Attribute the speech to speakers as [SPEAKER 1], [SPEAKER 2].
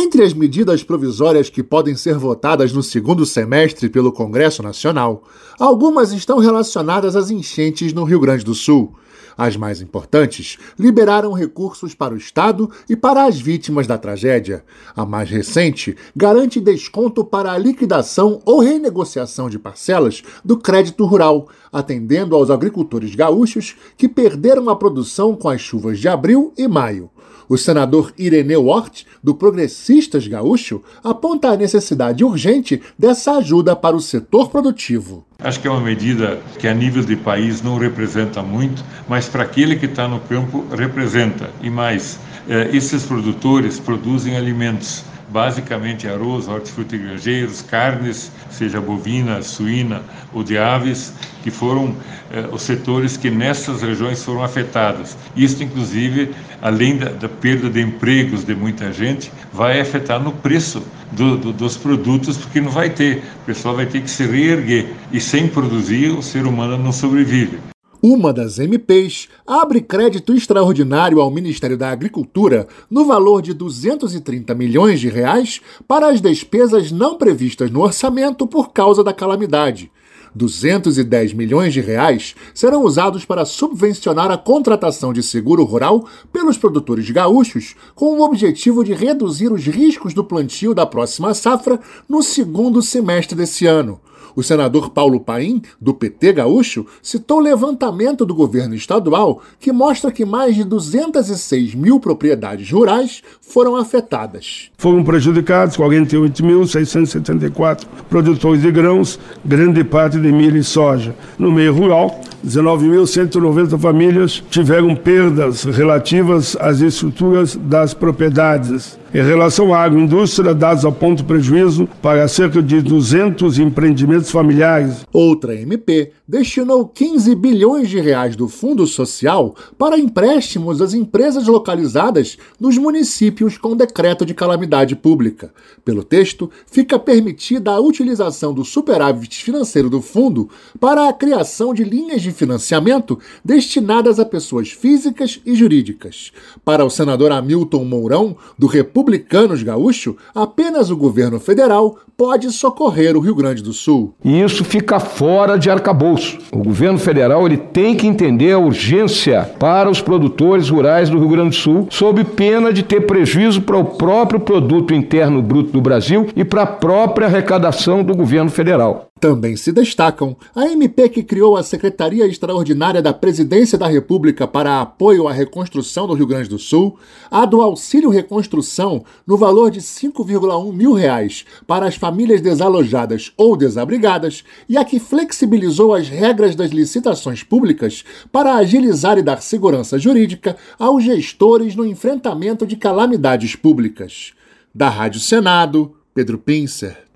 [SPEAKER 1] Entre as medidas provisórias que podem ser votadas no segundo semestre pelo Congresso Nacional, algumas estão relacionadas às enchentes no Rio Grande do Sul. As mais importantes liberaram recursos para o Estado e para as vítimas da tragédia. A mais recente garante desconto para a liquidação ou renegociação de parcelas do crédito rural, atendendo aos agricultores gaúchos que perderam a produção com as chuvas de abril e maio. O senador Ireneu Hort, do Progressistas Gaúcho, aponta a necessidade urgente dessa ajuda para o setor produtivo.
[SPEAKER 2] Acho que é uma medida que a nível de país não representa muito, mas para aquele que está no campo representa. E mais, esses produtores produzem alimentos, basicamente arroz, hortifruti e granjeiros, carnes, seja bovina, suína ou de aves, que foram os setores que nessas regiões foram afetados. Isso, inclusive, além da perda de empregos de muita gente, vai afetar no preço dos produtos, porque não vai ter, o pessoal vai ter que se reerguer, e sem produzir o ser humano não sobrevive.
[SPEAKER 1] Uma das MPs abre crédito extraordinário ao Ministério da Agricultura no valor de R$ 230 milhões para as despesas não previstas no orçamento por causa da calamidade. R$ 210 milhões serão usados para subvencionar a contratação de seguro rural pelos produtores gaúchos, com o objetivo de reduzir os riscos do plantio da próxima safra no segundo semestre desse ano. O senador Paulo Paim, do PT gaúcho, citou o levantamento do governo estadual que mostra que mais de 206 mil propriedades rurais foram afetadas.
[SPEAKER 3] Foram prejudicados 48.674 produtores de grãos, grande parte de milho e soja. No meio rural, 19.190 famílias tiveram perdas relativas às estruturas das propriedades. Em relação à agroindústria, dados apontam prejuízo para cerca de 200 empreendimentos familiares.
[SPEAKER 1] Outra MP destinou 15 bilhões do Fundo Social para empréstimos às empresas localizadas nos municípios com decreto de calamidade pública. Pelo texto, fica permitida a utilização do superávit financeiro do fundo para a criação de linhas de financiamento destinadas a pessoas físicas e jurídicas. Para o senador Hamilton Mourão, do Republicanos Gaúcho, apenas o governo federal pode socorrer o Rio Grande do Sul.
[SPEAKER 4] E isso fica fora de arcabouço. O governo federal ele tem que entender a urgência para os produtores rurais do Rio Grande do Sul, sob pena de ter prejuízo para o próprio produto interno bruto do Brasil e para a própria arrecadação do governo federal.
[SPEAKER 1] Também se destacam a MP que criou a Secretaria Extraordinária da Presidência da República para apoio à reconstrução do Rio Grande do Sul, a do Auxílio Reconstrução no valor de R$ 5,1 mil para as famílias desalojadas ou desabrigadas e a que flexibilizou as regras das licitações públicas para agilizar e dar segurança jurídica aos gestores no enfrentamento de calamidades públicas. Da Rádio Senado, Pedro Pincer.